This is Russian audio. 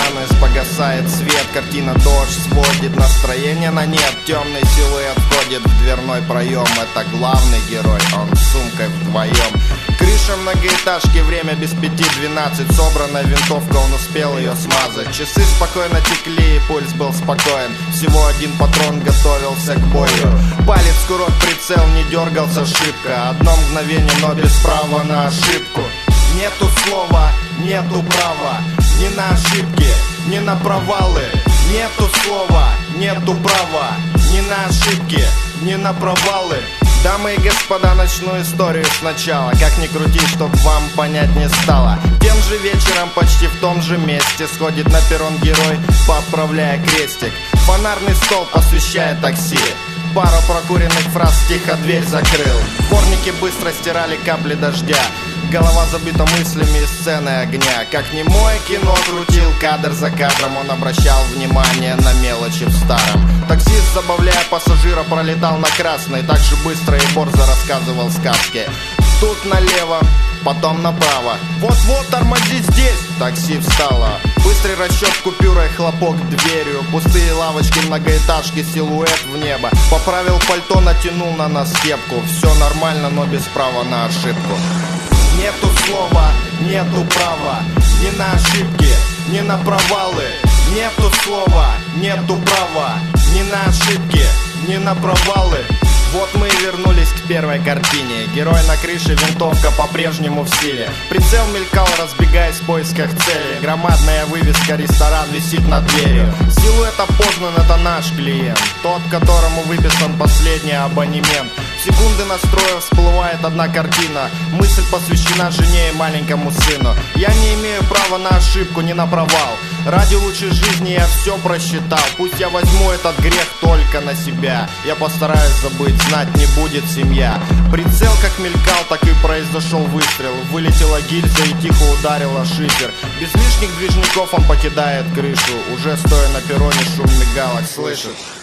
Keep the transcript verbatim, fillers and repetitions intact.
занавес, погасает свет. Картина дождь сводит настроение на нет. Темный силуэт входит в дверной проем. Это главный герой, он с сумкой вдвоем. Крыша многоэтажки, время без пяти двенадцать. Собрана винтовка, он успел ее смазать. Часы спокойно текли, и пульс был спокоен. Всего один патрон готовился к бою. Палец курок, прицел, не дергался шибко. Одно мгновение, но без права на ошибку. Нету слова, нету права, ни на ошибки, ни на провалы. Нету слова, нету права, ни на ошибки, ни на провалы. Дамы и господа, начну историю сначала. Как ни крути, чтоб вам понять не стало. Тем же вечером, почти в том же месте, сходит на перрон герой, поправляя крестик. Фонарный столб освещает такси. Пару прокуренных фраз, тихо дверь закрыл. Дворники быстро стирали капли дождя. Голова забита мыслями и сценой огня. Как немое кино крутил кадр за кадром. Он обращал внимание на мелочи в старом. Таксист, забавляя пассажира, пролетал на красный. Так же быстро и борзо рассказывал сказки. Тут налево, потом направо. Вот-вот, тормози здесь. Такси встало. Быстрый расчет купюрой, хлопок дверью. Пустые лавочки, многоэтажки, силуэт в небо. Поправил пальто, натянул на нас кепку. Все нормально, но без права на ошибку. Нету слова, нету права, ни на ошибки, ни на провалы. Нету слова, нету права, ни на ошибки, ни на провалы. Вот мы и вернулись к первой картине. Герой на крыше, винтовка по-прежнему в силе. Прицел мелькал, разбегаясь в поисках цели. Громадная вывеска «Ресторан» висит над дверью. Силуэт опознан, это наш клиент, тот, которому выписан последний абонемент. В секунды настроя всплывает одна картина. Мысль посвящена жене и маленькому сыну. Я не имею права на ошибку, ни на провал. Ради лучшей жизни я все просчитал. Пусть я возьму этот грех только на себя. Я постараюсь забыть, знать не будет семья. Прицел как мелькал, так и произошел выстрел. Вылетела гильза и тихо ударила шифер. Без лишних движников он покидает крышу. Уже стоя на перроне, шум мигалок слышит.